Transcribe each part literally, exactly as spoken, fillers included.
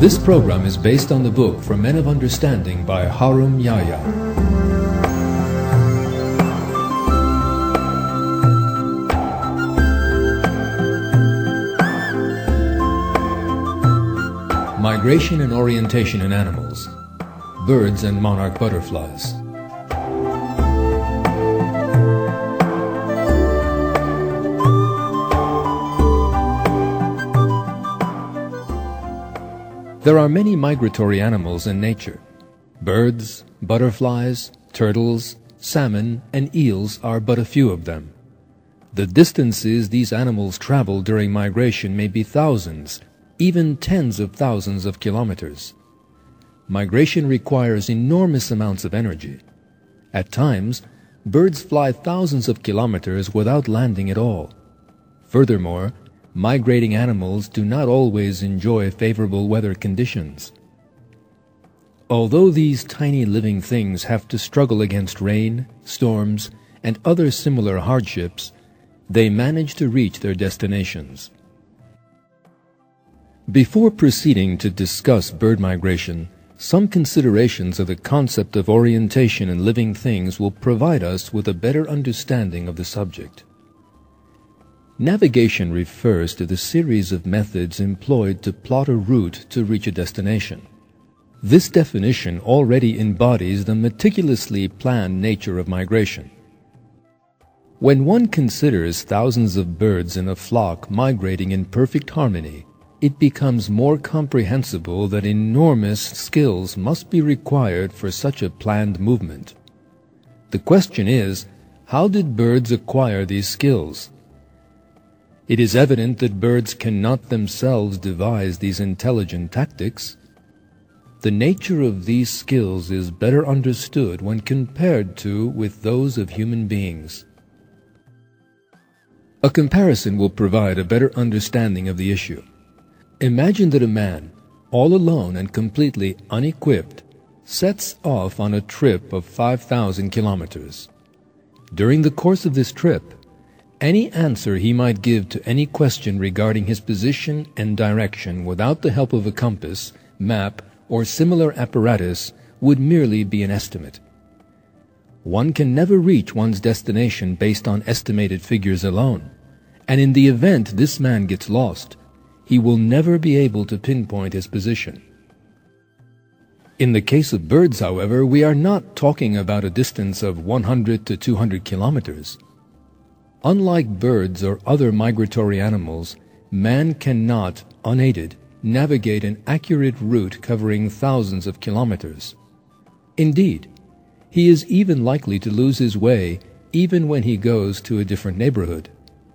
This program is based on the book For Men of Understanding by Harum Yahya. Migration and Orientation in Animals, Birds and Monarch Butterflies. There are many migratory animals in nature. Birds, butterflies, turtles, salmon, and eels are but a few of them. The distances these animals travel during migration may be thousands, even tens of thousands of kilometers. Migration requires enormous amounts of energy. At times, birds fly thousands of kilometers without landing at all. Furthermore, migrating animals do not always enjoy favorable weather conditions. Although these tiny living things have to struggle against rain, storms, and other similar hardships, they manage to reach their destinations. Before proceeding to discuss bird migration, some considerations of the concept of orientation in living things will provide us with a better understanding of the subject. Navigation refers to the series of methods employed to plot a route to reach a destination. This definition already embodies the meticulously planned nature of migration. When one considers thousands of birds in a flock migrating in perfect harmony, it becomes more comprehensible that enormous skills must be required for such a planned movement. The question is, how did birds acquire these skills? It is evident that birds cannot themselves devise these intelligent tactics. The nature of these skills is better understood when compared to with those of human beings. A comparison will provide a better understanding of the issue. Imagine that a man, all alone and completely unequipped, sets off on a trip of five thousand kilometers. During the course of this trip, any answer he might give to any question regarding his position and direction without the help of a compass, map, or similar apparatus would merely be an estimate. One can never reach one's destination based on estimated figures alone, and in the event this man gets lost, he will never be able to pinpoint his position. In the case of birds, however, we are not talking about a distance of one hundred to two hundred kilometers. Unlike birds or other migratory animals, man cannot, unaided, navigate an accurate route covering thousands of kilometers. Indeed, he is even likely to lose his way even when he goes to a different neighborhood.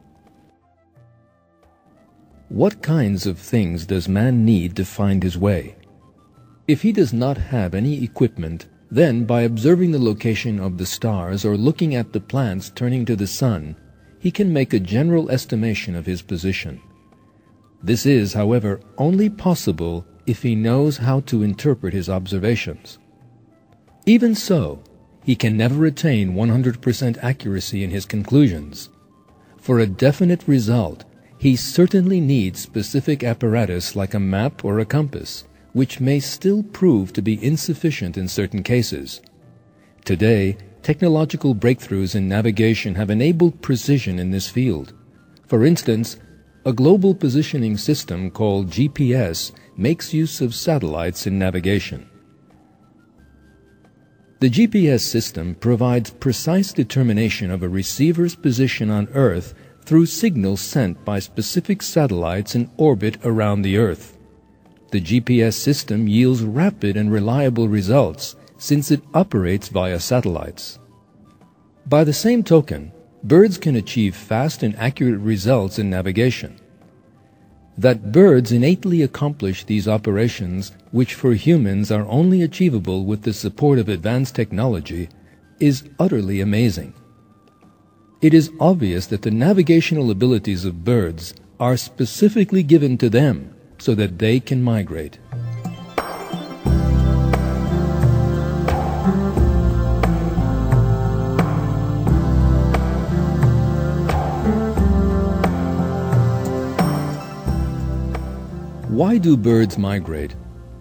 What kinds of things does man need to find his way? If he does not have any equipment, then by observing the location of the stars or looking at the planets turning to the sun, he can make a general estimation of his position. This is, however, only possible if he knows how to interpret his observations. Even so, he can never attain one hundred percent accuracy in his conclusions. For a definite result, he certainly needs specific apparatus like a map or a compass, which may still prove to be insufficient in certain cases. Today, technological breakthroughs in navigation have enabled precision in this field. For instance, a global positioning system called G P S makes use of satellites in navigation. The G P S system provides precise determination of a receiver's position on Earth through signals sent by specific satellites in orbit around the Earth. The G P S system yields rapid and reliable results since it operates via satellites. By the same token, birds can achieve fast and accurate results in navigation. That birds innately accomplish these operations, which for humans are only achievable with the support of advanced technology, is utterly amazing. It is obvious that the navigational abilities of birds are specifically given to them so that they can migrate. Why do birds migrate?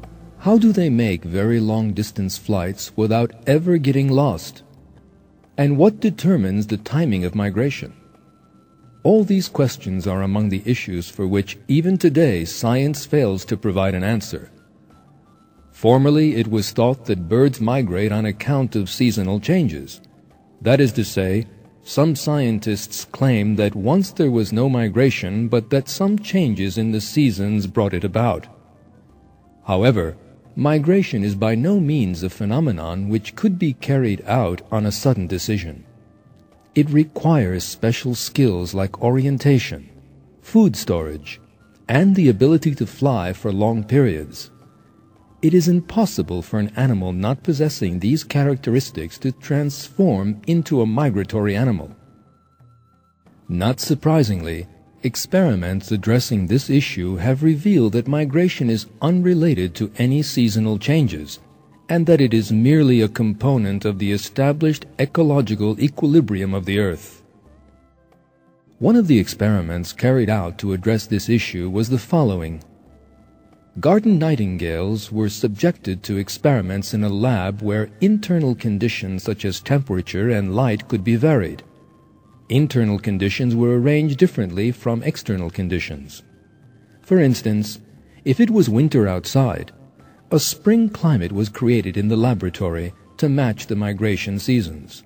How do they make very long-distance flights without ever getting lost? And what determines the timing of migration? All these questions are among the issues for which even today science fails to provide an answer. Formerly it was thought that birds migrate on account of seasonal changes. That is to say, some scientists claim that once there was no migration, but that some changes in the seasons brought it about. However, migration is by no means a phenomenon which could be carried out on a sudden decision. It requires special skills like orientation, food storage, and the ability to fly for long periods. It is impossible for an animal not possessing these characteristics to transform into a migratory animal. Not surprisingly, experiments addressing this issue have revealed that migration is unrelated to any seasonal changes, and that it is merely a component of the established ecological equilibrium of the Earth. One of the experiments carried out to address this issue was the following. Garden nightingales were subjected to experiments in a lab where internal conditions such as temperature and light could be varied. Internal conditions were arranged differently from external conditions. For instance, if it was winter outside, a spring climate was created in the laboratory to match the migration seasons.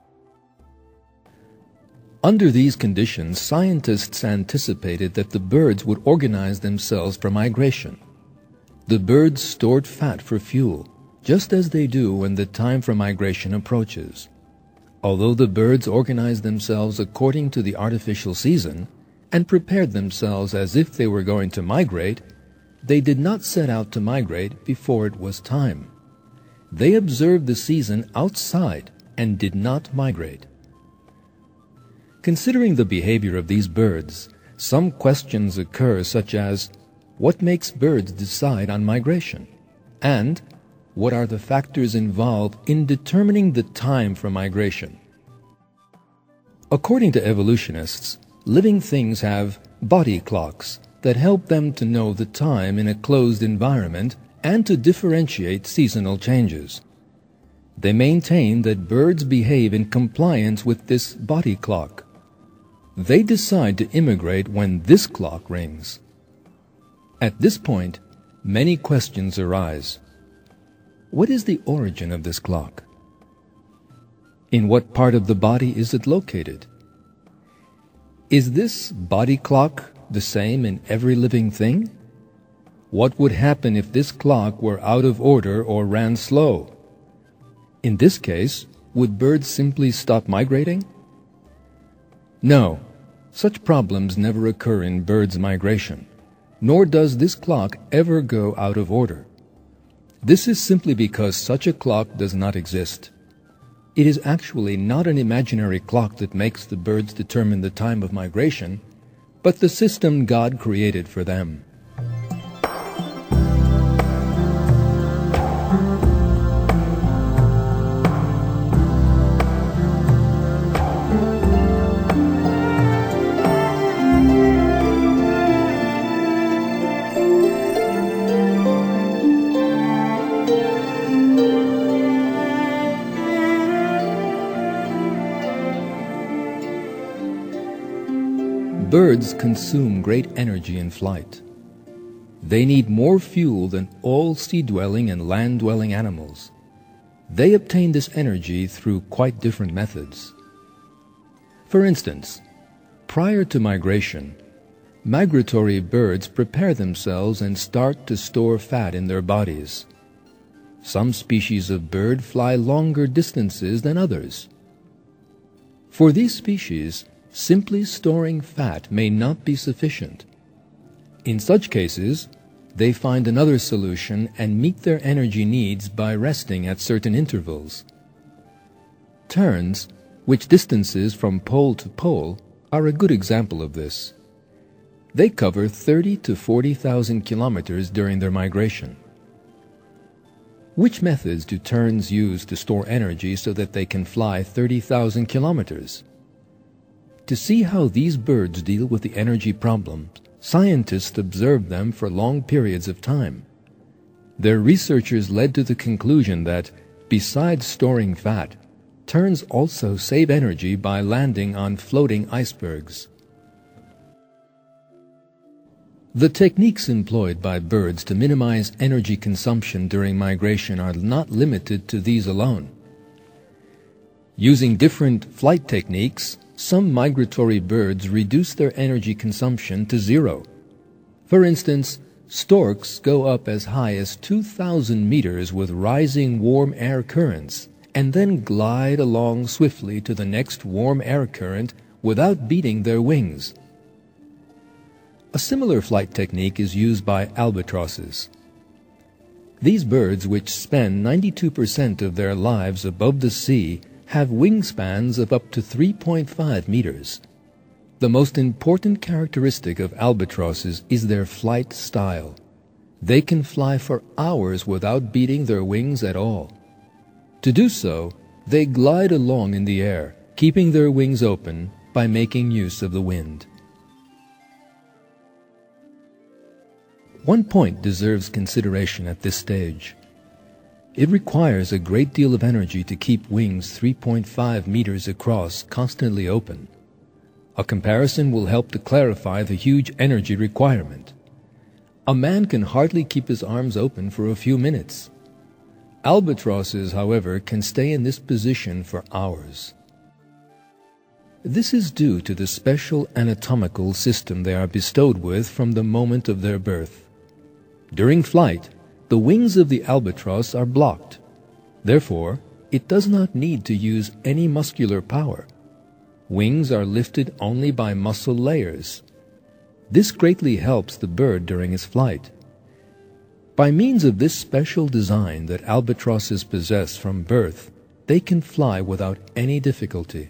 Under these conditions, scientists anticipated that the birds would organize themselves for migration. The birds stored fat for fuel, just as they do when the time for migration approaches. Although the birds organized themselves according to the artificial season and prepared themselves as if they were going to migrate, they did not set out to migrate before it was time. They observed the season outside and did not migrate. Considering the behavior of these birds, some questions occur such as, what makes birds decide on migration? And what are the factors involved in determining the time for migration? According to evolutionists, living things have body clocks that help them to know the time in a closed environment and to differentiate seasonal changes. They maintain that birds behave in compliance with this body clock. They decide to immigrate when this clock rings. At this point, many questions arise. What is the origin of this clock? In what part of the body is it located? Is this body clock the same in every living thing? What would happen if this clock were out of order or ran slow? In this case, would birds simply stop migrating? No, such problems never occur in birds' migration, nor does this clock ever go out of order. This is simply because such a clock does not exist. It is actually not an imaginary clock that makes the birds determine the time of migration, but the system God created for them. Birds consume great energy in flight. They need more fuel than all sea-dwelling and land-dwelling animals. They obtain this energy through quite different methods. For instance, prior to migration, migratory birds prepare themselves and start to store fat in their bodies. Some species of bird fly longer distances than others. For these species, simply storing fat may not be sufficient. In such cases, they find another solution and meet their energy needs by resting at certain intervals. Terns, which distances from pole to pole, are a good example of this. They cover thirty to forty thousand kilometers during their migration. Which methods do terns use to store energy so that they can fly thirty thousand kilometers? To see how these birds deal with the energy problem, scientists observed them for long periods of time. their researchers led to the conclusion that, besides storing fat, terns also save energy by landing on floating icebergs. The techniques employed by birds to minimize energy consumption during migration are not limited to these alone. Using different flight techniques, some migratory birds reduce their energy consumption to zero. For instance, storks go up as high as two thousand meters with rising warm air currents and then glide along swiftly to the next warm air current without beating their wings. A similar flight technique is used by albatrosses. These birds, which spend ninety-two percent of their lives above the sea, have wingspans of up to three point five meters. The most important characteristic of albatrosses is their flight style. They can fly for hours without beating their wings at all. To do so, they glide along in the air, keeping their wings open by making use of the wind. One point deserves consideration at this stage. It requires a great deal of energy to keep wings three point five meters across constantly open. A comparison will help to clarify the huge energy requirement. A man can hardly keep his arms open for a few minutes. Albatrosses, however, can stay in this position for hours. This is due to the special anatomical system they are bestowed with from the moment of their birth. During flight, the wings of the albatross are blocked. Therefore, it does not need to use any muscular power. Wings are lifted only by muscle layers. This greatly helps the bird during its flight. By means of this special design that albatrosses possess from birth, they can fly without any difficulty.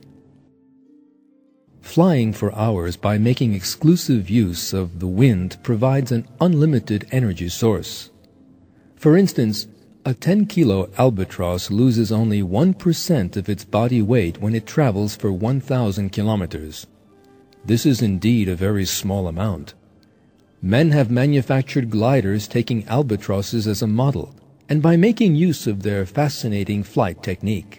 Flying for hours by making exclusive use of the wind provides an unlimited energy source. For instance, a ten kilo albatross loses only one percent of its body weight when it travels for one thousand kilometers. This is indeed a very small amount. Men have manufactured gliders taking albatrosses as a model, and by making use of their fascinating flight technique.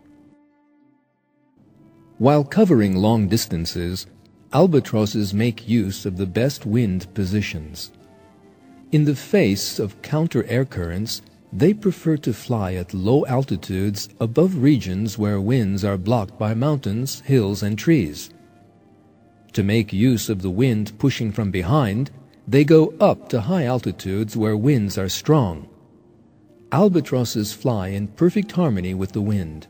While covering long distances, albatrosses make use of the best wind positions. In the face of counter-air currents, they prefer to fly at low altitudes above regions where winds are blocked by mountains, hills, and trees. To make use of the wind pushing from behind, they go up to high altitudes where winds are strong. Albatrosses fly in perfect harmony with the wind.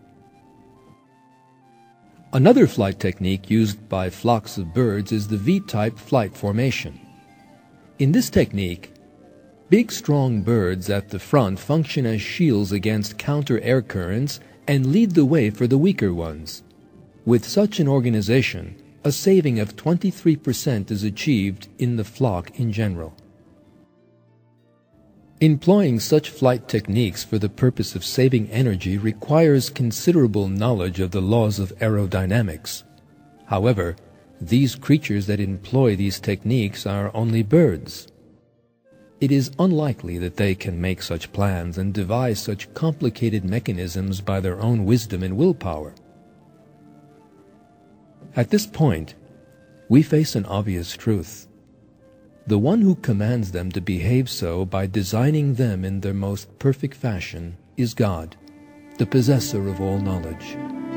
Another flight technique used by flocks of birds is the V-type flight formation. In this technique, big strong birds at the front function as shields against counter-air currents and lead the way for the weaker ones. With such an organization, a saving of twenty-three percent is achieved in the flock in general. Employing such flight techniques for the purpose of saving energy requires considerable knowledge of the laws of aerodynamics. However, these creatures that employ these techniques are only birds. It is unlikely that they can make such plans and devise such complicated mechanisms by their own wisdom and willpower. At this point, we face an obvious truth. The one who commands them to behave so by designing them in their most perfect fashion is God, the possessor of all knowledge.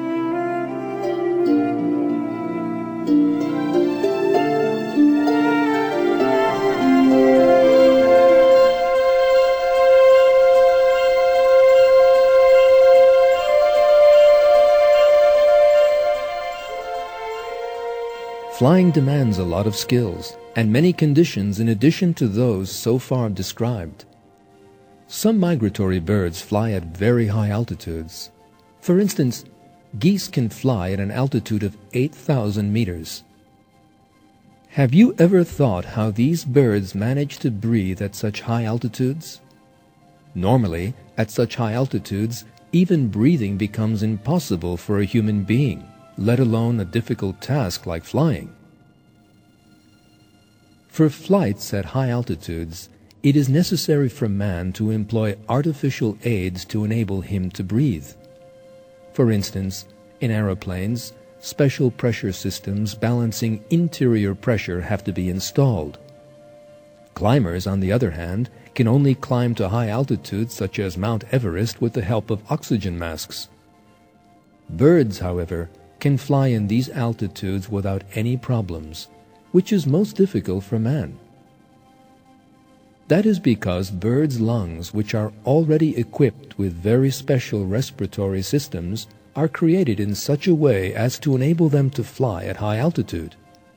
Flying demands a lot of skills and many conditions in addition to those so far described. Some migratory birds fly at very high altitudes. For instance, geese can fly at an altitude of eight thousand meters. Have you ever thought how these birds manage to breathe at such high altitudes? Normally, at such high altitudes, even breathing becomes impossible for a human being, let alone a difficult task like flying. For flights at high altitudes, it is necessary for man to employ artificial aids to enable him to breathe. For instance, in aeroplanes, special pressure systems balancing interior pressure have to be installed. Climbers, on the other hand, can only climb to high altitudes such as Mount Everest with the help of oxygen masks. Birds, however, can fly in these altitudes without any problems, which is most difficult for man. That is because birds' lungs, which are already equipped with very special respiratory systems, are created in such a way as to enable them to fly at high altitude.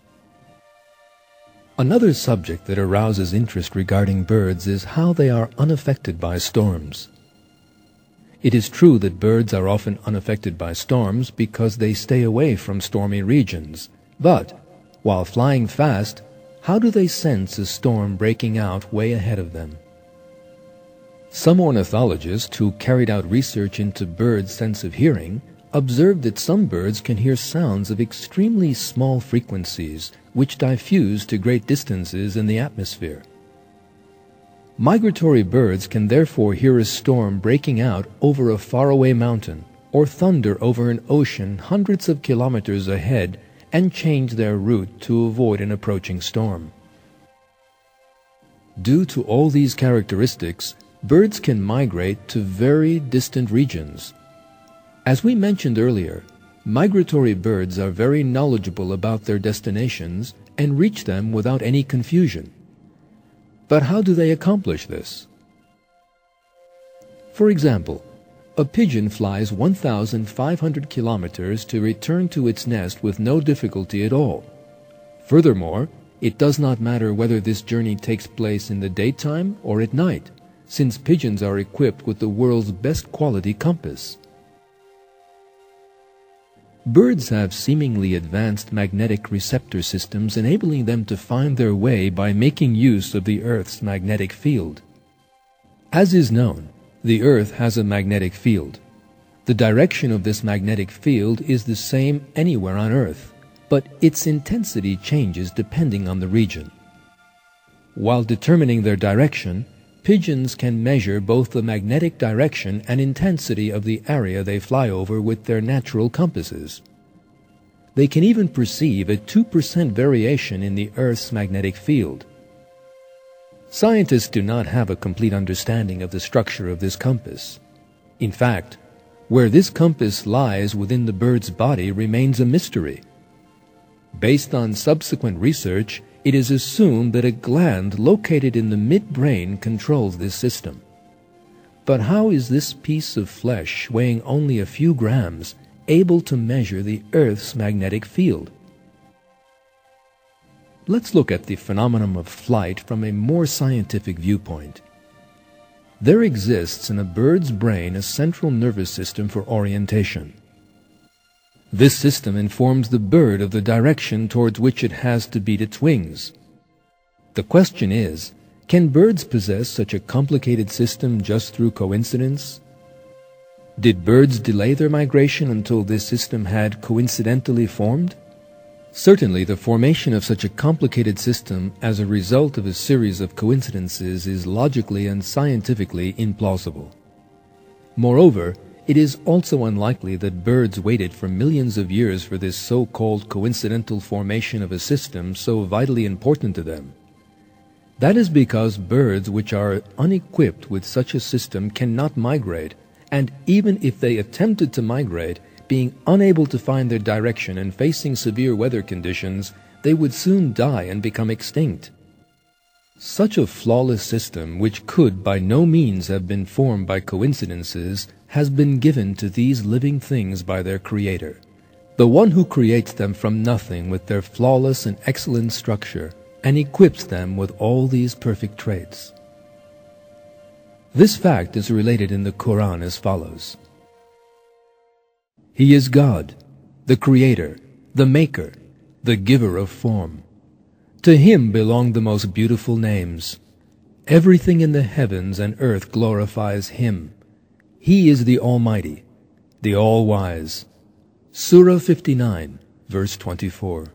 Another subject that arouses interest regarding birds is how they are unaffected by storms. It is true that birds are often unaffected by storms because they stay away from stormy regions, but, while flying fast, how do they sense a storm breaking out way ahead of them? Some ornithologists who carried out research into birds' sense of hearing observed that some birds can hear sounds of extremely small frequencies which diffuse to great distances in the atmosphere. Migratory birds can therefore hear a storm breaking out over a faraway mountain or thunder over an ocean hundreds of kilometers ahead and change their route to avoid an approaching storm. Due to all these characteristics, birds can migrate to very distant regions. As we mentioned earlier, migratory birds are very knowledgeable about their destinations and reach them without any confusion. But how do they accomplish this? For example, a pigeon flies one thousand five hundred kilometers to return to its nest with no difficulty at all. Furthermore, it does not matter whether this journey takes place in the daytime or at night, since pigeons are equipped with the world's best quality compass. Birds have seemingly advanced magnetic receptor systems enabling them to find their way by making use of the Earth's magnetic field. As is known, the Earth has a magnetic field. The direction of this magnetic field is the same anywhere on Earth, but its intensity changes depending on the region. While determining their direction, pigeons can measure both the magnetic direction and intensity of the area they fly over with their natural compasses. They can even perceive a two percent variation in the Earth's magnetic field. Scientists do not have a complete understanding of the structure of this compass. In fact, where this compass lies within the bird's body remains a mystery. Based on subsequent research, it is assumed that a gland located in the midbrain controls this system. But how is this piece of flesh, weighing only a few grams, able to measure the Earth's magnetic field? Let's look at the phenomenon of flight from a more scientific viewpoint. There exists in a bird's brain a central nervous system for orientation. This system informs the bird of the direction towards which it has to beat its wings. The question is, can birds possess such a complicated system just through coincidence? Did birds delay their migration until this system had coincidentally formed? Certainly, the formation of such a complicated system as a result of a series of coincidences is logically and scientifically implausible. Moreover, it is also unlikely that birds waited for millions of years for this so-called coincidental formation of a system so vitally important to them. That is because birds which are unequipped with such a system cannot migrate, and even if they attempted to migrate, being unable to find their direction and facing severe weather conditions, they would soon die and become extinct. Such a flawless system, which could by no means have been formed by coincidences, has been given to these living things by their Creator, the one who creates them from nothing with their flawless and excellent structure, and equips them with all these perfect traits. This fact is related in the Quran as follows. He is God, the Creator, the Maker, the Giver of form. To Him belong the most beautiful names. Everything in the heavens and earth glorifies Him. He is the Almighty, the All-Wise. Surah fifty-nine, verse twenty-four.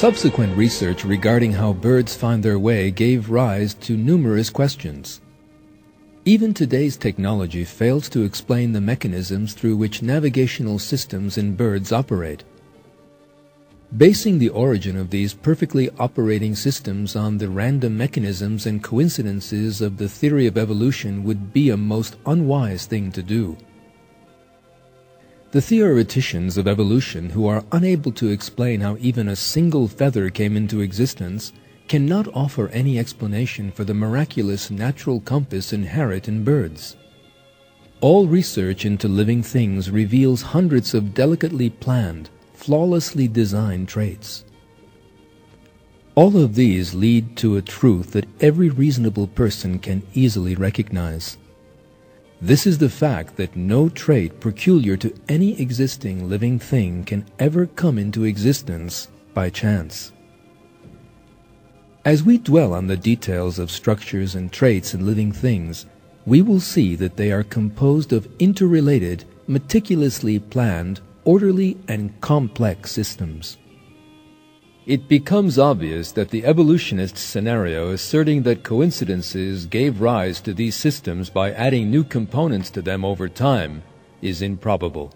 Subsequent research regarding how birds find their way gave rise to numerous questions. Even today's technology fails to explain the mechanisms through which navigational systems in birds operate. Basing the origin of these perfectly operating systems on the random mechanisms and coincidences of the theory of evolution would be a most unwise thing to do. The theoreticians of evolution who are unable to explain how even a single feather came into existence cannot offer any explanation for the miraculous natural compass inherent in birds. All research into living things reveals hundreds of delicately planned, flawlessly designed traits. All of these lead to a truth that every reasonable person can easily recognize. This is the fact that no trait peculiar to any existing living thing can ever come into existence by chance. As we dwell on the details of structures and traits in living things, we will see that they are composed of interrelated, meticulously planned, orderly and complex systems. It becomes obvious that the evolutionist scenario asserting that coincidences gave rise to these systems by adding new components to them over time is improbable.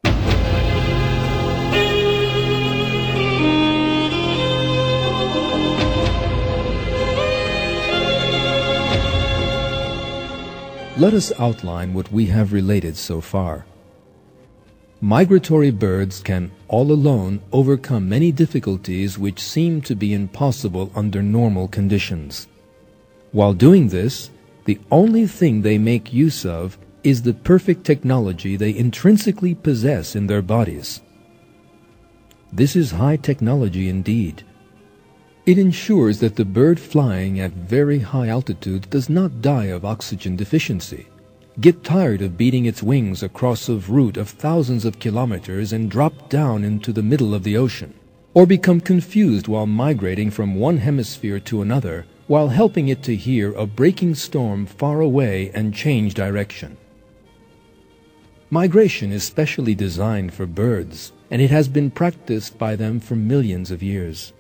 Let us outline what we have related so far. Migratory birds can all alone overcome many difficulties which seem to be impossible under normal conditions. While doing this, the only thing they make use of is the perfect technology they intrinsically possess in their bodies. This is high technology indeed. It ensures that the bird flying at very high altitudes does not die of oxygen deficiency, get tired of beating its wings across a route of thousands of kilometers and drop down into the middle of the ocean, or become confused while migrating from one hemisphere to another while helping it to hear a breaking storm far away and change direction. Migration is specially designed for birds, and it has been practiced by them for millions of years.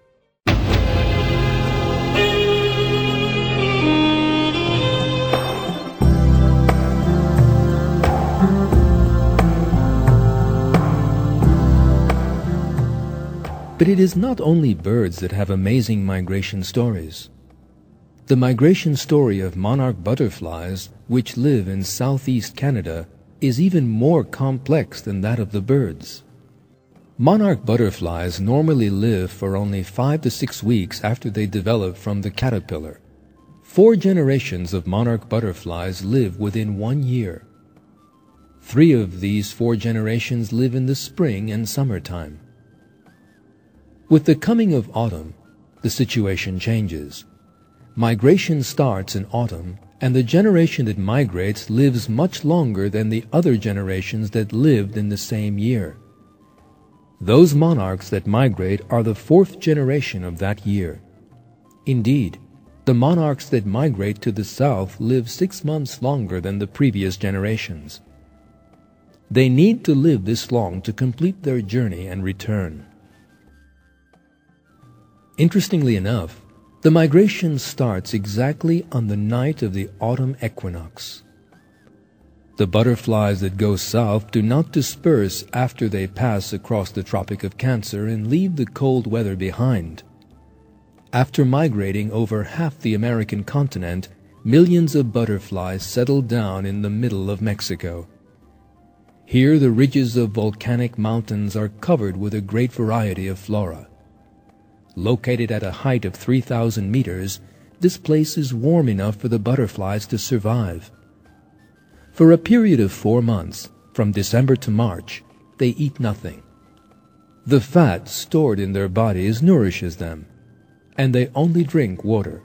But it is not only birds that have amazing migration stories. The migration story of monarch butterflies, which live in southeast Canada, is even more complex than that of the birds. Monarch butterflies normally live for only five to six weeks after they develop from the caterpillar. Four generations of monarch butterflies live within one year. Three of these four generations live in the spring and summertime. With the coming of autumn, the situation changes. Migration starts in autumn, and the generation that migrates lives much longer than the other generations that lived in the same year. Those monarchs that migrate are the fourth generation of that year. Indeed, the monarchs that migrate to the south live six months longer than the previous generations. They need to live this long to complete their journey and return. Interestingly enough, the migration starts exactly on the night of the autumn equinox. The butterflies that go south do not disperse after they pass across the Tropic of Cancer and leave the cold weather behind. After migrating over half the American continent, millions of butterflies settle down in the middle of Mexico. Here the ridges of volcanic mountains are covered with a great variety of flora. Located at a height of three thousand meters, this place is warm enough for the butterflies to survive. For a period of four months, from December to March, they eat nothing. The fat stored in their bodies nourishes them, and they only drink water.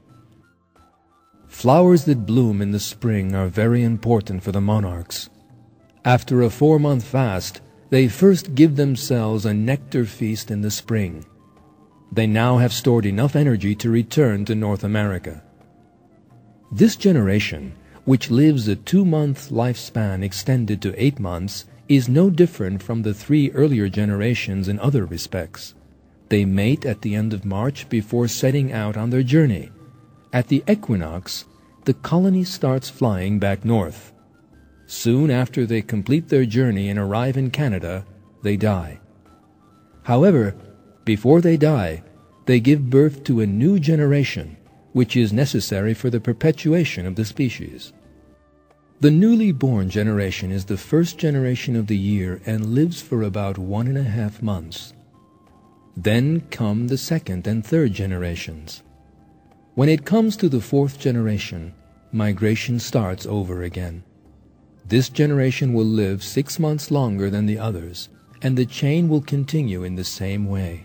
Flowers that bloom in the spring are very important for the monarchs. After a four-month fast, they first give themselves a nectar feast in the spring. They now have stored enough energy to return to North America. This generation, which lives a two-month lifespan extended to eight months, is no different from the three earlier generations in other respects. They mate at the end of March before setting out on their journey. At the equinox, the colony starts flying back north. Soon after they complete their journey and arrive in Canada, they die. However, before they die, they give birth to a new generation, which is necessary for the perpetuation of the species. The newly born generation is the first generation of the year and lives for about one and a half months. Then come the second and third generations. When it comes to the fourth generation, migration starts over again. This generation will live six months longer than the others, and the chain will continue in the same way.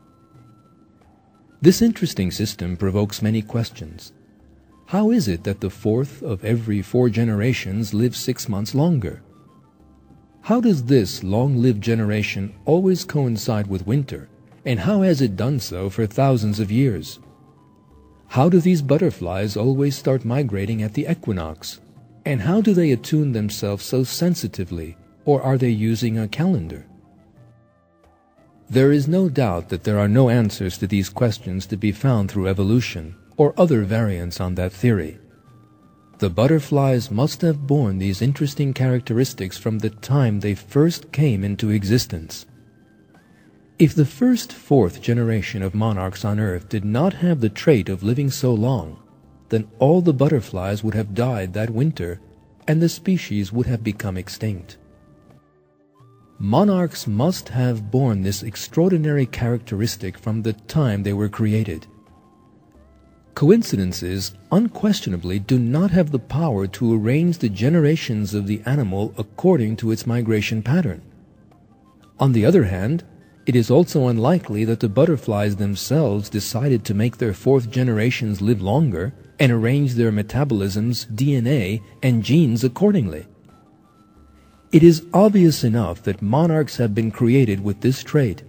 This interesting system provokes many questions. How is it that the fourth of every four generations lives six months longer? How does this long-lived generation always coincide with winter, and how has it done so for thousands of years? How do these butterflies always start migrating at the equinox? And how do they attune themselves so sensitively, or are they using a calendar? There is no doubt that there are no answers to these questions to be found through evolution or other variants on that theory. The butterflies must have borne these interesting characteristics from the time they first came into existence. If the first fourth generation of monarchs on Earth did not have the trait of living so long, then all the butterflies would have died that winter, and the species would have become extinct. Monarchs must have borne this extraordinary characteristic from the time they were created. Coincidences unquestionably do not have the power to arrange the generations of the animal according to its migration pattern. On the other hand, it is also unlikely that the butterflies themselves decided to make their fourth generations live longer and arrange their metabolisms, D N A, and genes accordingly. It is obvious enough that monarchs have been created with this trait.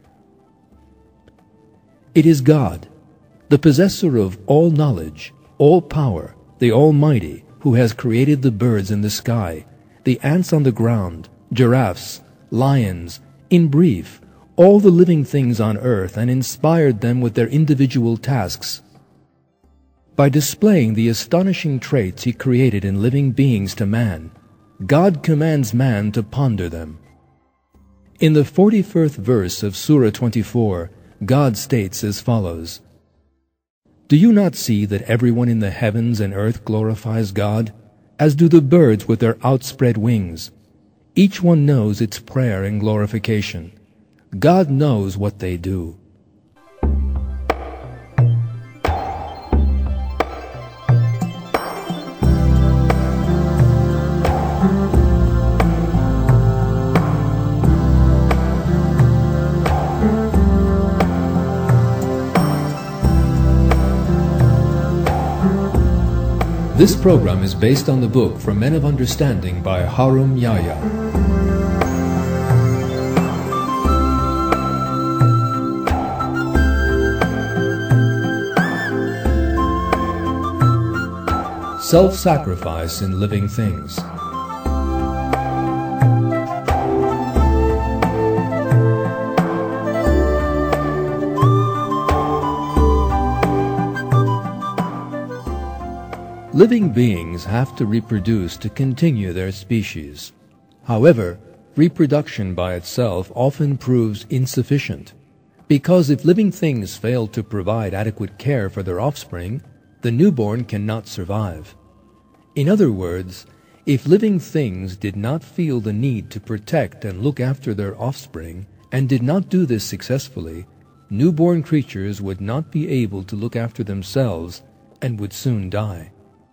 It is God, the possessor of all knowledge, all power, the Almighty, who has created the birds in the sky, the ants on the ground, giraffes, lions, in brief, all the living things on earth, and inspired them with their individual tasks. By displaying the astonishing traits He created in living beings to man, God commands man to ponder them. In the forty-first verse of Surah twenty-four, God states as follows, "Do you not see that everyone in the heavens and earth glorifies God, as do the birds with their outspread wings? Each one knows its prayer and glorification. God knows what they do." This program is based on the book For Men of Understanding by Harum Yahya. Self-sacrifice in living things. Living beings have to reproduce to continue their species. However, reproduction by itself often proves insufficient, because if living things fail to provide adequate care for their offspring, the newborn cannot survive. In other words, if living things did not feel the need to protect and look after their offspring, and did not do this successfully, newborn creatures would not be able to look after themselves and would soon die.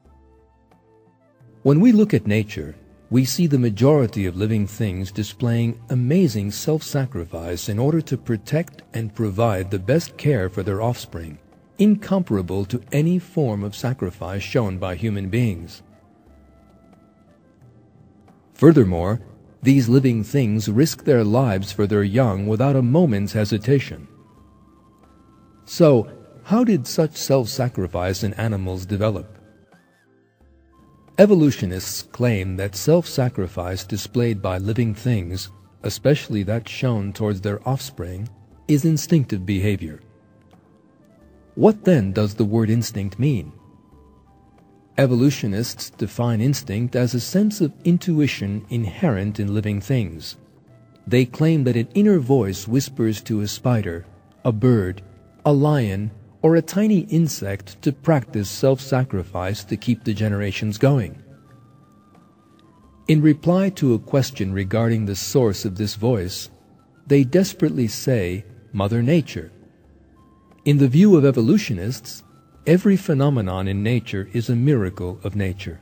When we look at nature, we see the majority of living things displaying amazing self-sacrifice in order to protect and provide the best care for their offspring, incomparable to any form of sacrifice shown by human beings. Furthermore, these living things risk their lives for their young without a moment's hesitation. So, how did such self-sacrifice in animals develop? Evolutionists claim that self-sacrifice displayed by living things, especially that shown towards their offspring, is instinctive behavior. What then does the word instinct mean? Evolutionists define instinct as a sense of intuition inherent in living things. They claim that an inner voice whispers to a spider, a bird, a lion, or a tiny insect to practice self-sacrifice to keep the generations going. In reply to a question regarding the source of this voice, they desperately say Mother Nature. In the view of evolutionists, every phenomenon in nature is a miracle of nature.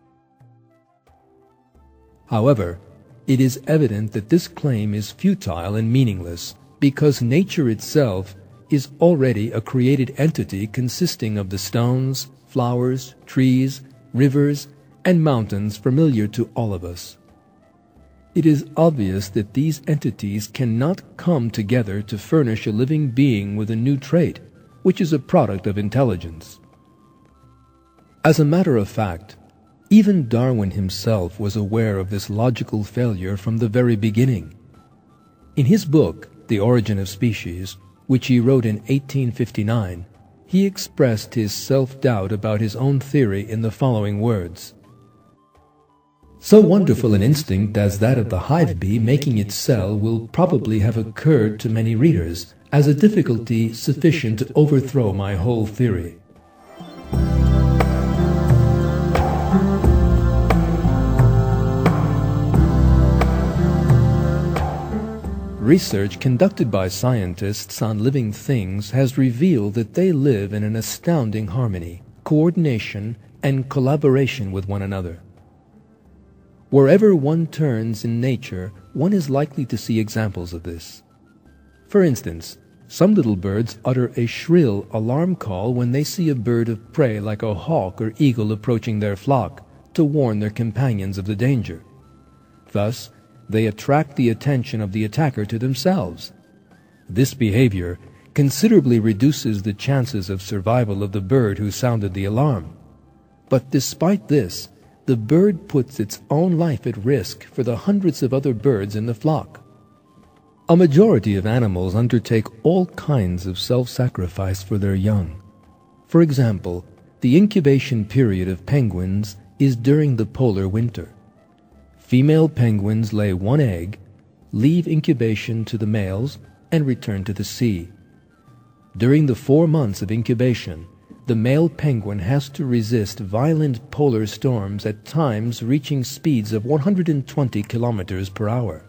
However, it is evident that this claim is futile and meaningless because nature itself is already a created entity consisting of the stones, flowers, trees, rivers, and mountains familiar to all of us. It is obvious that these entities cannot come together to furnish a living being with a new trait, which is a product of intelligence. As a matter of fact, even Darwin himself was aware of this logical failure from the very beginning. In his book, The Origin of Species, which he wrote in eighteen fifty-nine, he expressed his self-doubt about his own theory in the following words. So wonderful an instinct as that of the hive bee making its cell will probably have occurred to many readers as a difficulty sufficient to overthrow my whole theory. Research conducted by scientists on living things has revealed that they live in an astounding harmony, coordination, and collaboration with one another. Wherever one turns in nature, one is likely to see examples of this. For instance, some little birds utter a shrill alarm call when they see a bird of prey like a hawk or eagle approaching their flock to warn their companions of the danger. Thus, they attract the attention of the attacker to themselves. This behavior considerably reduces the chances of survival of the bird who sounded the alarm. But despite this, the bird puts its own life at risk for the hundreds of other birds in the flock. A majority of animals undertake all kinds of self-sacrifice for their young. For example, the incubation period of penguins is during the polar winter. Female penguins lay one egg, leave incubation to the males, and return to the sea. During the four months of incubation, the male penguin has to resist violent polar storms at times reaching speeds of one hundred twenty kilometers per hour.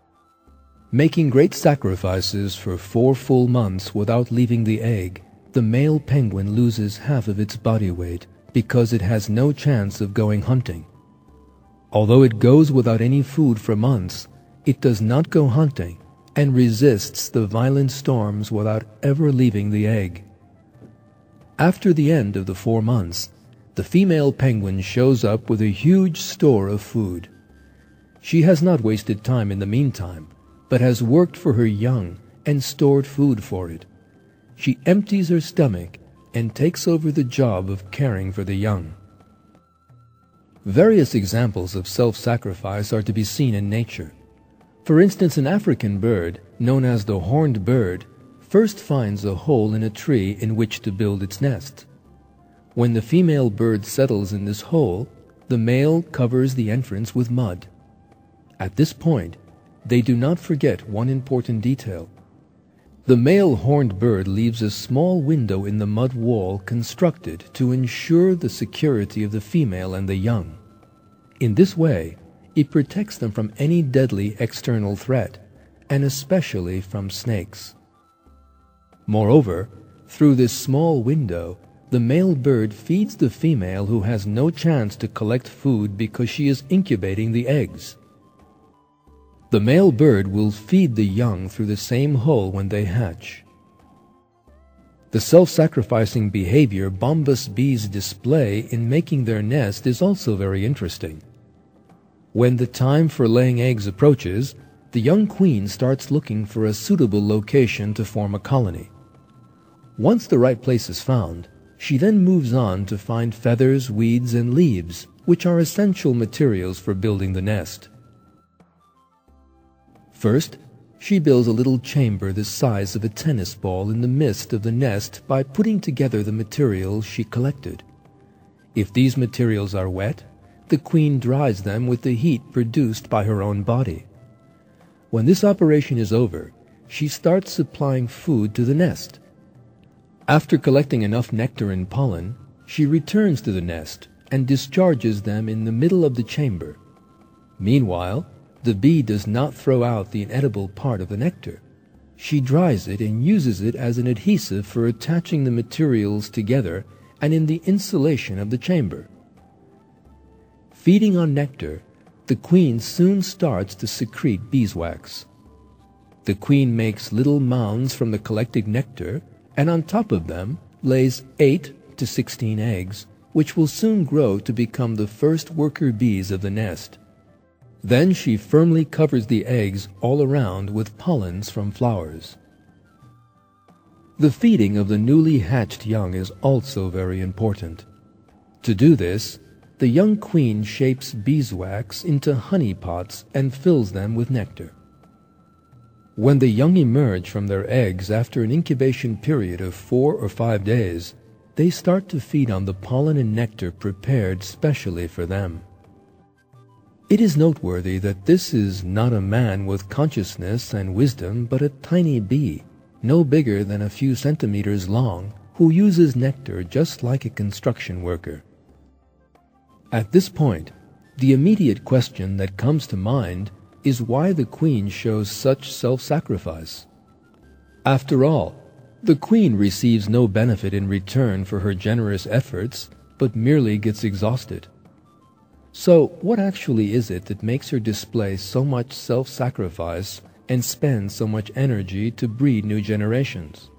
Making great sacrifices for four full months without leaving the egg, the male penguin loses half of its body weight because it has no chance of going hunting. Although it goes without any food for months, it does not go hunting and resists the violent storms without ever leaving the egg. After the end of the four months, the female penguin shows up with a huge store of food. She has not wasted time in the meantime, but has worked for her young and stored food for it. She empties her stomach and takes over the job of caring for the young. Various examples of self-sacrifice are to be seen in nature. For instance, an African bird, known as the horned bird, first finds a hole in a tree in which to build its nest. When the female bird settles in this hole, the male covers the entrance with mud. At this point, they do not forget one important detail. The male horned bird leaves a small window in the mud wall constructed to ensure the security of the female and the young. In this way, it protects them from any deadly external threat, and especially from snakes. Moreover, through this small window, the male bird feeds the female who has no chance to collect food because she is incubating the eggs. The male bird will feed the young through the same hole when they hatch. The self-sacrificing behavior bombus bees display in making their nest is also very interesting. When the time for laying eggs approaches, the young queen starts looking for a suitable location to form a colony. Once the right place is found, she then moves on to find feathers, weeds, and leaves, which are essential materials for building the nest. First, She builds a little chamber the size of a tennis ball in the midst of the nest by putting together the materials she collected. If these materials are wet, the queen dries them with the heat produced by her own body. When this operation is over, she starts supplying food to the nest. After collecting enough nectar and pollen, she returns to the nest and discharges them in the middle of the chamber. Meanwhile, the bee does not throw out the inedible part of the nectar. She dries it and uses it as an adhesive for attaching the materials together and in the insulation of the chamber. Feeding on nectar, the queen soon starts to secrete beeswax. The queen makes little mounds from the collected nectar, and on top of them lays eight to sixteen eggs, which will soon grow to become the first worker bees of the nest. Then she firmly covers the eggs all around with pollens from flowers. The feeding of the newly hatched young is also very important. To do this, the young queen shapes beeswax into honey pots and fills them with nectar. When the young emerge from their eggs after an incubation period of four or five days, they start to feed on the pollen and nectar prepared specially for them. It is noteworthy that this is not a man with consciousness and wisdom, but a tiny bee, no bigger than a few centimeters long, who uses nectar just like a construction worker. At this point, the immediate question that comes to mind is why the queen shows such self-sacrifice. After all, the queen receives no benefit in return for her generous efforts, but merely gets exhausted. So, what actually is it that makes her display so much self-sacrifice and spend so much energy to breed new generations?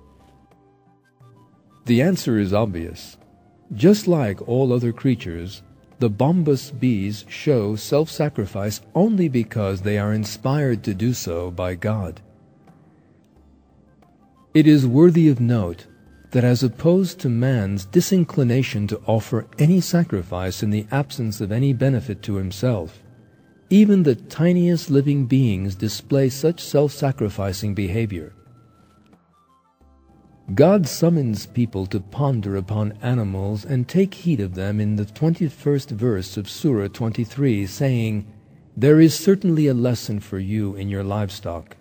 The answer is obvious. Just like all other creatures, the bombus bees show self-sacrifice only because they are inspired to do so by God. It is worthy of note that as opposed to man's disinclination to offer any sacrifice in the absence of any benefit to himself, even the tiniest living beings display such self-sacrificing behavior. God summons people to ponder upon animals and take heed of them in the twenty-first verse of Surah twenty-three, saying, "There is certainly a lesson for you in your livestock."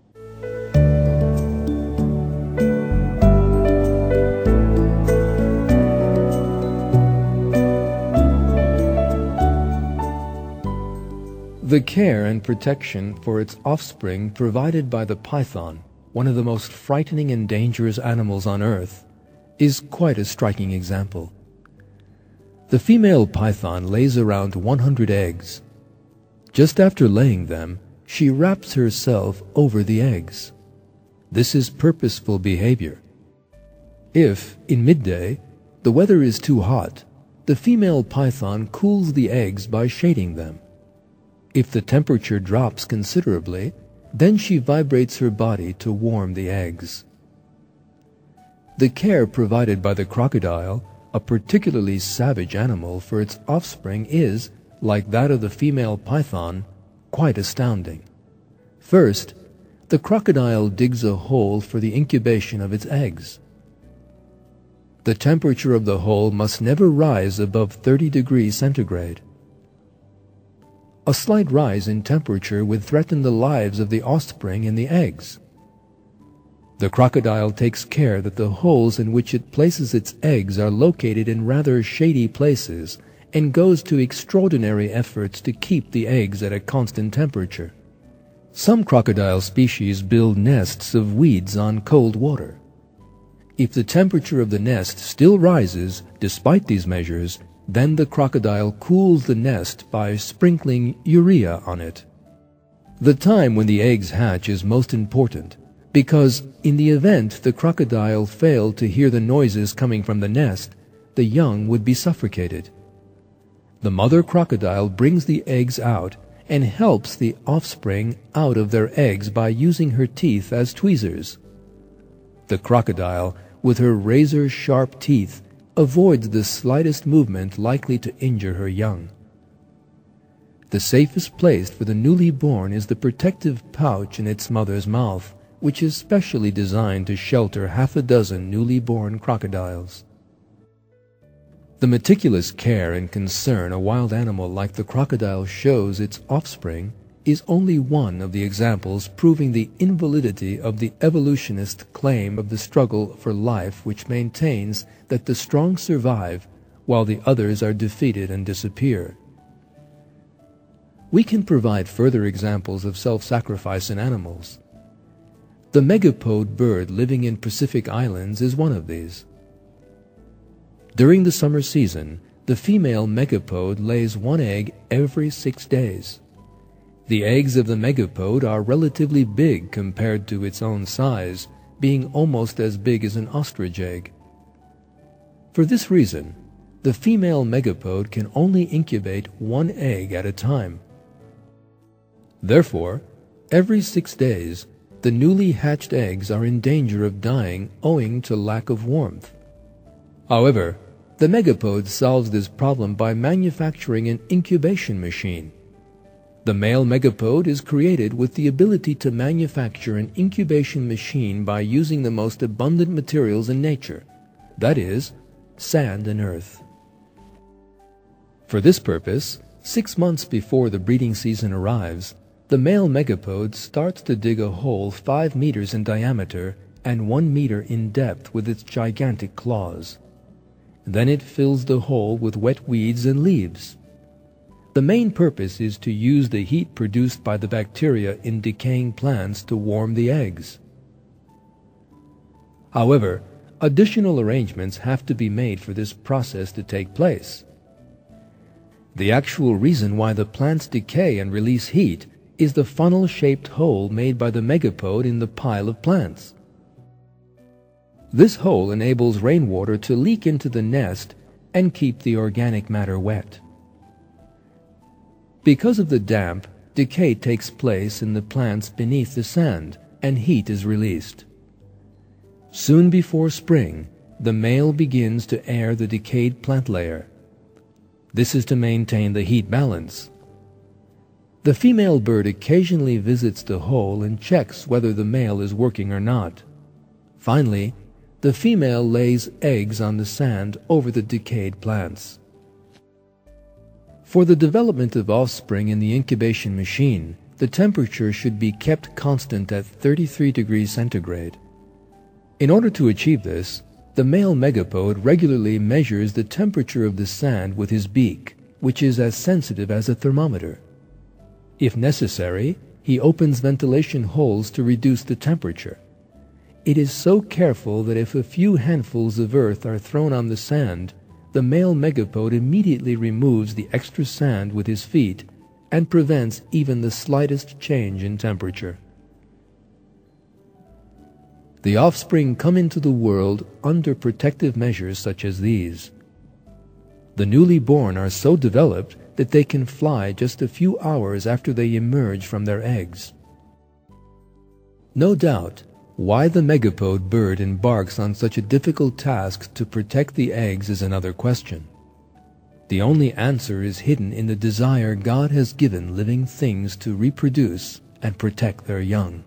The care and protection for its offspring provided by the python, one of the most frightening and dangerous animals on earth, is quite a striking example. The female python lays around one hundred eggs. Just after laying them, she wraps herself over the eggs. This is purposeful behavior. If, in midday, the weather is too hot, the female python cools the eggs by shading them. If the temperature drops considerably, then she vibrates her body to warm the eggs. The care provided by the crocodile, a particularly savage animal, for its offspring is, like that of the female python, quite astounding. First, the crocodile digs a hole for the incubation of its eggs. The temperature of the hole must never rise above thirty degrees centigrade. A slight rise in temperature would threaten the lives of the offspring and the eggs. The crocodile takes care that the holes in which it places its eggs are located in rather shady places and goes to extraordinary efforts to keep the eggs at a constant temperature. Some crocodile species build nests of weeds on cold water. If the temperature of the nest still rises despite these measures, then the crocodile cools the nest by sprinkling urea on it. The time when the eggs hatch is most important, because in the event the crocodile failed to hear the noises coming from the nest, the young would be suffocated. The mother crocodile brings the eggs out and helps the offspring out of their eggs by using her teeth as tweezers. The crocodile, with her razor-sharp teeth, avoids the slightest movement likely to injure her young. The safest place for the newly born is the protective pouch in its mother's mouth, which is specially designed to shelter half a dozen newly born crocodiles. The meticulous care and concern a wild animal like the crocodile shows its offspring is only one of the examples proving the invalidity of the evolutionist claim of the struggle for life, which maintains that the strong survive while the others are defeated and disappear. We can provide further examples of self-sacrifice in animals. The megapode bird living in Pacific Islands is one of these. During the summer season, the female megapode lays one egg every six days. The eggs of the megapode are relatively big compared to its own size, being almost as big as an ostrich egg. For this reason, the female megapode can only incubate one egg at a time. Therefore, every six days, the newly hatched eggs are in danger of dying owing to lack of warmth. However, the megapode solves this problem by manufacturing an incubation machine. The male megapode is created with the ability to manufacture an incubation machine by using the most abundant materials in nature, that is, sand and earth. For this purpose, six months before the breeding season arrives, the male megapode starts to dig a hole five meters in diameter and one meter in depth with its gigantic claws. Then it fills the hole with wet weeds and leaves. The main purpose is to use the heat produced by the bacteria in decaying plants to warm the eggs. However, additional arrangements have to be made for this process to take place. The actual reason why the plants decay and release heat is the funnel-shaped hole made by the megapode in the pile of plants. This hole enables rainwater to leak into the nest and keep the organic matter wet. Because of the damp, decay takes place in the plants beneath the sand, and heat is released. Soon before spring, the male begins to air the decayed plant layer. This is to maintain the heat balance. The female bird occasionally visits the hole and checks whether the male is working or not. Finally, the female lays eggs on the sand over the decayed plants. For the development of offspring in the incubation machine, the temperature should be kept constant at thirty-three degrees centigrade. In order to achieve this, the male megapode regularly measures the temperature of the sand with his beak, which is as sensitive as a thermometer. If necessary, he opens ventilation holes to reduce the temperature. It is so careful that if a few handfuls of earth are thrown on the sand, the male megapode immediately removes the extra sand with his feet and prevents even the slightest change in temperature. The offspring come into the world under protective measures such as these. The newly born are so developed that they can fly just a few hours after they emerge from their eggs. No doubt, why the megapode bird embarks on such a difficult task to protect the eggs is another question. The only answer is hidden in the desire God has given living things to reproduce and protect their young.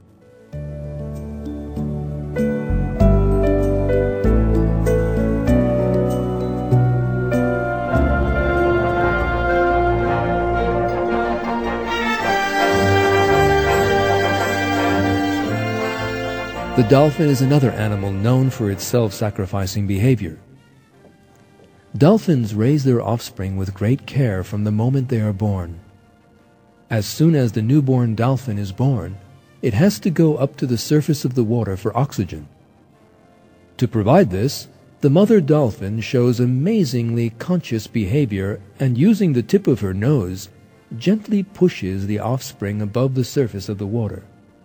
The dolphin is another animal known for its self-sacrificing behavior. Dolphins raise their offspring with great care from the moment they are born. As soon as the newborn dolphin is born, it has to go up to the surface of the water for oxygen. To provide this, the mother dolphin shows amazingly conscious behavior and, using the tip of her nose, gently pushes the offspring above the surface of the water.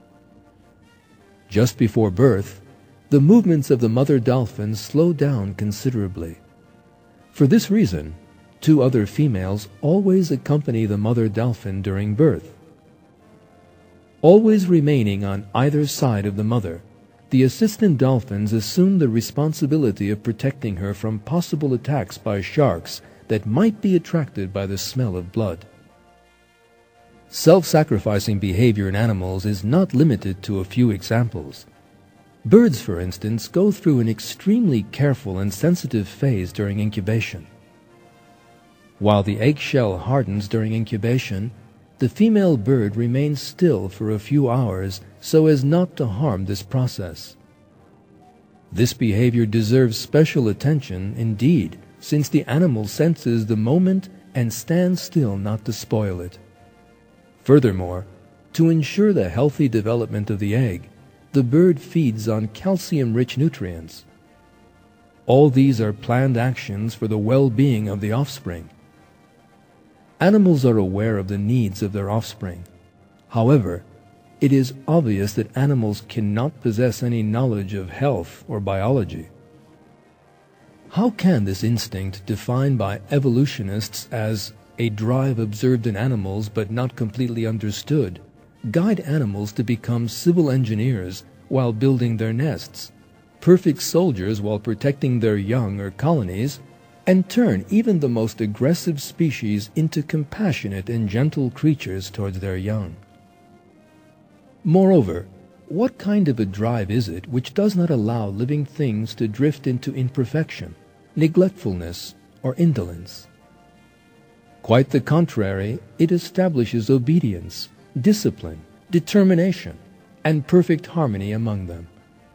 Just before birth, the movements of the mother dolphin slow down considerably. For this reason, two other females always accompany the mother dolphin during birth. Always remaining on either side of the mother, the assistant dolphins assume the responsibility of protecting her from possible attacks by sharks that might be attracted by the smell of blood. Self-sacrificing behavior in animals is not limited to a few examples. Birds, for instance, go through an extremely careful and sensitive phase during incubation. While the eggshell hardens during incubation, the female bird remains still for a few hours so as not to harm this process. This behavior deserves special attention indeed, since the animal senses the moment and stands still not to spoil it. Furthermore, to ensure the healthy development of the egg, the bird feeds on calcium-rich nutrients. All these are planned actions for the well-being of the offspring. Animals are aware of the needs of their offspring. However, it is obvious that animals cannot possess any knowledge of health or biology. How can this instinct, defined by evolutionists as a drive observed in animals but not completely understood, guide animals to become civil engineers while building their nests, perfect soldiers while protecting their young or colonies, and turn even the most aggressive species into compassionate and gentle creatures towards their young? Moreover, what kind of a drive is it which does not allow living things to drift into imperfection, neglectfulness, or indolence? Quite the contrary, it establishes obedience, discipline, determination, and perfect harmony among them.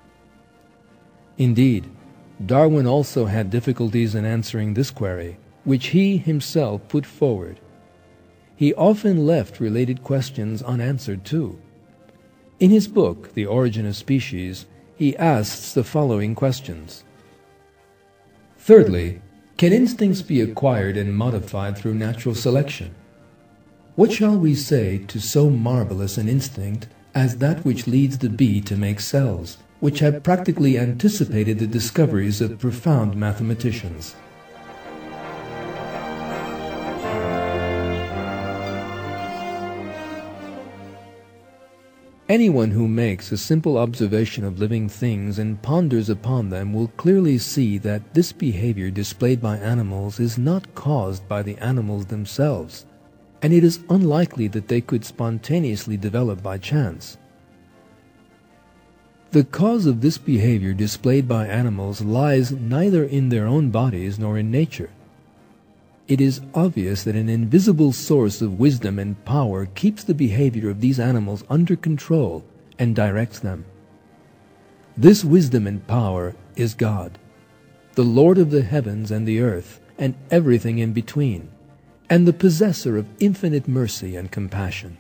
Indeed, Darwin also had difficulties in answering this query, which he himself put forward. He often left related questions unanswered too. In his book, The Origin of Species, he asks the following questions. Thirdly, can instincts be acquired and modified through natural selection? What shall we say to so marvelous an instinct as that which leads the bee to make cells, which have practically anticipated the discoveries of profound mathematicians? Anyone who makes a simple observation of living things and ponders upon them will clearly see that this behavior displayed by animals is not caused by the animals themselves, and it is unlikely that they could spontaneously develop by chance. The cause of this behavior displayed by animals lies neither in their own bodies nor in nature. It is obvious that an invisible source of wisdom and power keeps the behavior of these animals under control and directs them. This wisdom and power is God, the Lord of the heavens and the earth and everything in between, and the possessor of infinite mercy and compassion.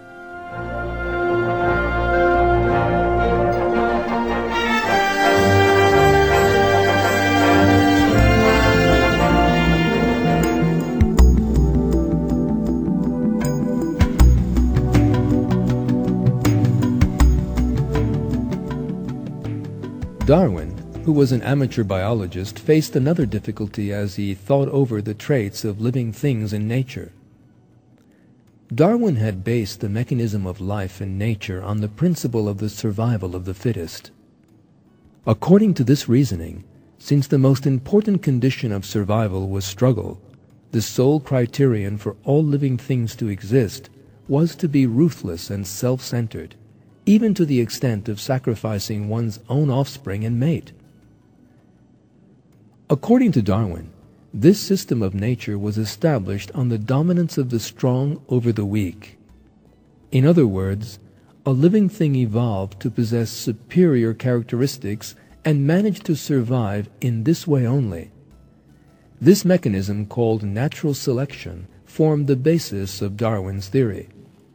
Darwin, who was an amateur biologist, faced another difficulty as he thought over the traits of living things in nature. Darwin had based the mechanism of life in nature on the principle of the survival of the fittest. According to this reasoning, since the most important condition of survival was struggle, the sole criterion for all living things to exist was to be ruthless and self-centered, even to the extent of sacrificing one's own offspring and mate. According to Darwin, this system of nature was established on the dominance of the strong over the weak. In other words, a living thing evolved to possess superior characteristics and managed to survive in this way only. This mechanism, called natural selection, formed the basis of Darwin's theory.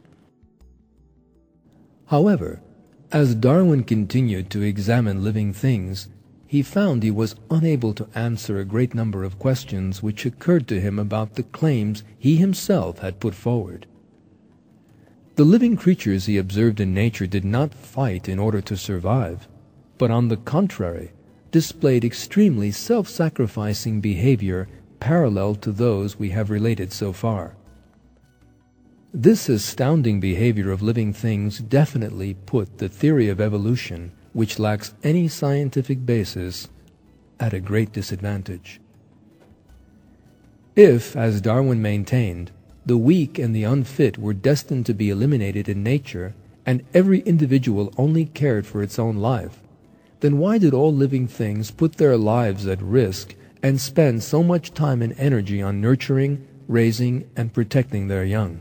However, as Darwin continued to examine living things, he found he was unable to answer a great number of questions which occurred to him about the claims he himself had put forward. The living creatures he observed in nature did not fight in order to survive, but on the contrary, displayed extremely self-sacrificing behavior parallel to those we have related so far. This astounding behavior of living things definitely put the theory of evolution, which lacks any scientific basis, at a great disadvantage. If, as Darwin maintained, the weak and the unfit were destined to be eliminated in nature, and every individual only cared for its own life, then why did all living things put their lives at risk and spend so much time and energy on nurturing, raising, and protecting their young?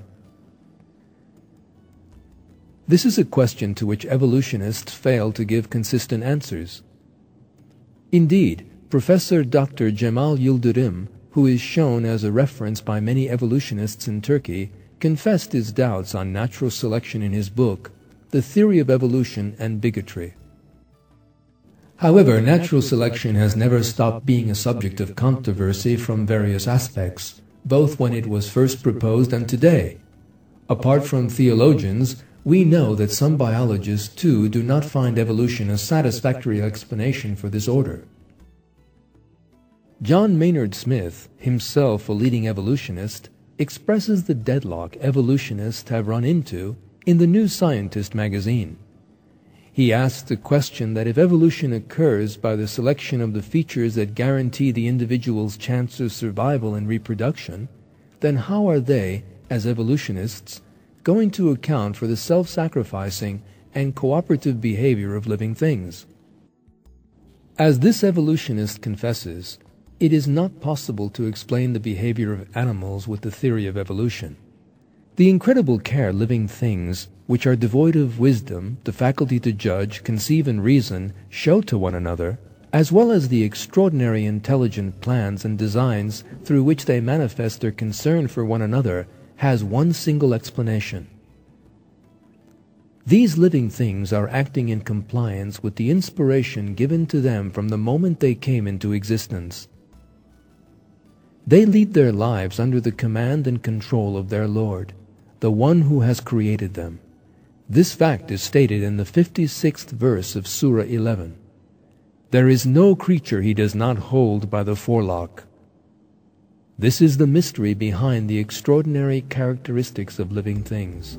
This is a question to which evolutionists fail to give consistent answers. Indeed, Professor Doctor Cemal Yildirim, who is shown as a reference by many evolutionists in Turkey, confessed his doubts on natural selection in his book, The Theory of Evolution and Bigotry. However, natural selection has never stopped being a subject of controversy from various aspects, both when it was first proposed and today. Apart from theologians, we know that some biologists too do not find evolution a satisfactory explanation for this order. John Maynard Smith, himself a leading evolutionist, expresses the deadlock evolutionists have run into in the New Scientist magazine. He asks the question that if evolution occurs by the selection of the features that guarantee the individual's chance of survival and reproduction, then how are they, as evolutionists, going to account for the self-sacrificing and cooperative behavior of living things? As this evolutionist confesses, it is not possible to explain the behavior of animals with the theory of evolution. The incredible care living things, which are devoid of wisdom, the faculty to judge, conceive, and reason, show to one another, as well as the extraordinary intelligent plans and designs through which they manifest their concern for one another, has one single explanation. These living things are acting in compliance with the inspiration given to them from the moment they came into existence. They lead their lives under the command and control of their Lord, the one who has created them. This fact is stated in the fifty-sixth verse of Surah eleven. There is no creature he does not hold by the forelock. This is the mystery behind the extraordinary characteristics of living things.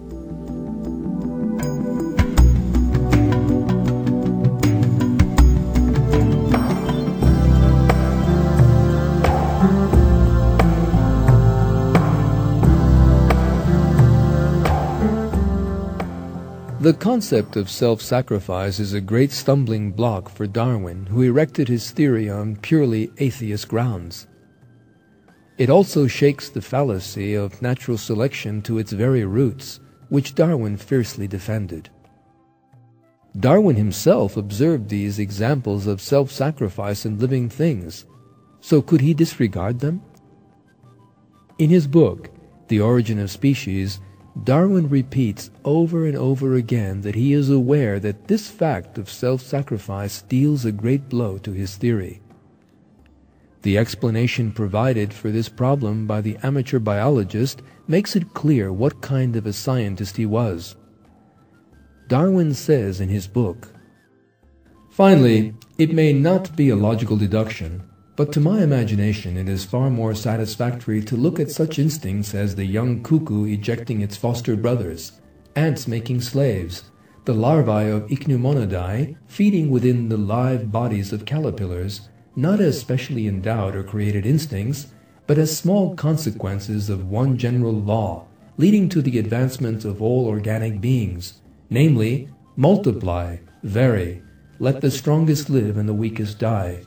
The concept of self-sacrifice is a great stumbling block for Darwin, who erected his theory on purely atheist grounds. It also shakes the fallacy of natural selection to its very roots, which Darwin fiercely defended. Darwin himself observed these examples of self-sacrifice in living things, so could he disregard them? In his book, The Origin of Species, Darwin repeats over and over again that he is aware that this fact of self-sacrifice deals a great blow to his theory. The explanation provided for this problem by the amateur biologist makes it clear what kind of a scientist he was. Darwin says in his book, "Finally, it may not be a logical deduction, but to my imagination it is far more satisfactory to look at such instincts as the young cuckoo ejecting its foster brothers, ants making slaves, the larvae of Ichneumonidae feeding within the live bodies of caterpillars, not as specially endowed or created instincts, but as small consequences of one general law leading to the advancement of all organic beings, namely, multiply, vary, let the strongest live and the weakest die."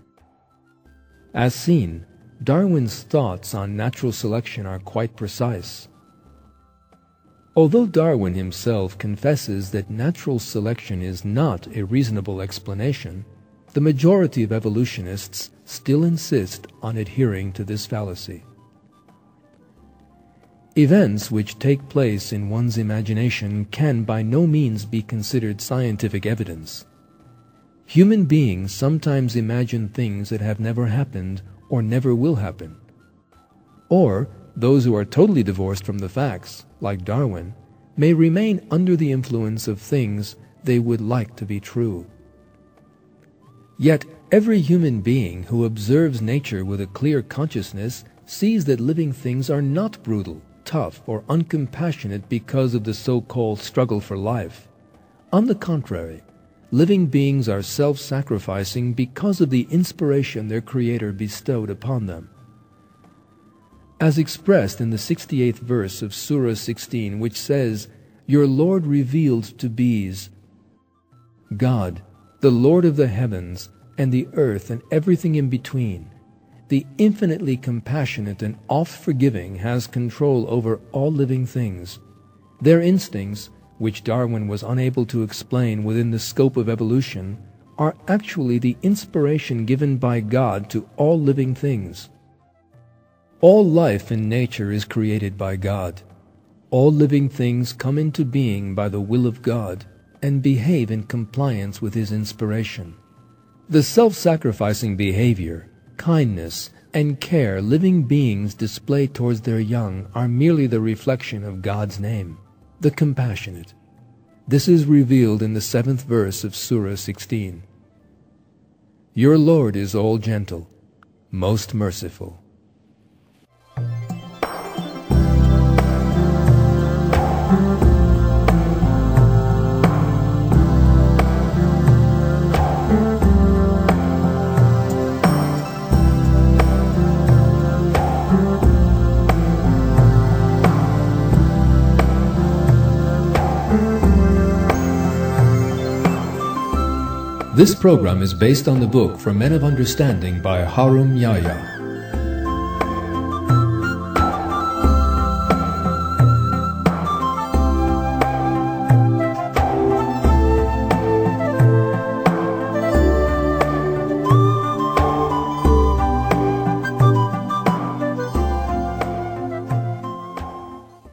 As seen, Darwin's thoughts on natural selection are quite precise. Although Darwin himself confesses that natural selection is not a reasonable explanation, the majority of evolutionists still insist on adhering to this fallacy. Events which take place in one's imagination can by no means be considered scientific evidence. Human beings sometimes imagine things that have never happened or never will happen. Or those who are totally divorced from the facts, like Darwin, may remain under the influence of things they would like to be true. Yet every human being who observes nature with a clear consciousness sees that living things are not brutal, tough, or uncompassionate because of the so-called struggle for life. On the contrary, living beings are self-sacrificing because of the inspiration their Creator bestowed upon them. as expressed in the sixty-eighth verse of Surah sixteen, which says, "Your Lord revealed to bees, God, the Lord of the heavens and the earth and everything in between, the infinitely compassionate and oft-forgiving, has control over all living things. Their instincts, which Darwin was unable to explain within the scope of evolution, are actually the inspiration given by God to all living things. All life in nature is created by God. All living things come into being by the will of God and behave in compliance with His inspiration. The self-sacrificing behavior, kindness, and care living beings display towards their young are merely the reflection of God's name, the compassionate. This is revealed in the seventh verse of Surah sixteen. Your Lord is all gentle, most merciful. This program is based on the book For Men of Understanding by Harum Yahya.